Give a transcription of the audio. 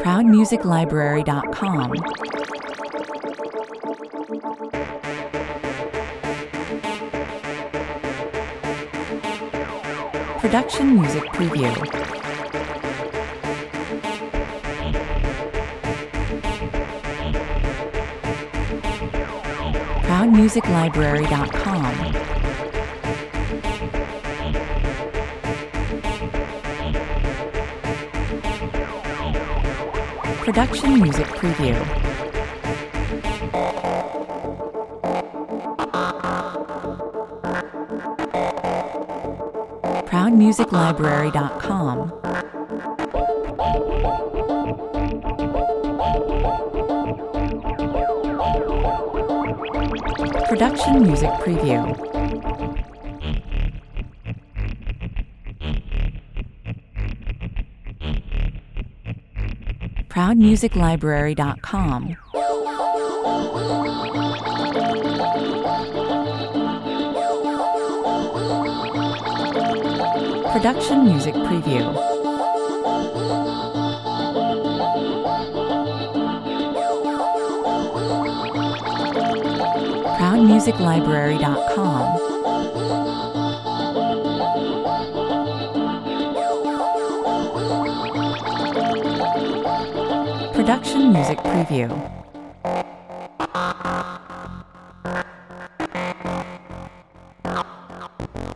ProudMusicLibrary.com. Production Music Preview. ProudMusicLibrary.com. Production Music Preview. ProudMusicLibrary.com. Production Music Preview. ProudMusicLibrary.com. Production Music Preview. ProudMusicLibrary.com. Production Music Preview.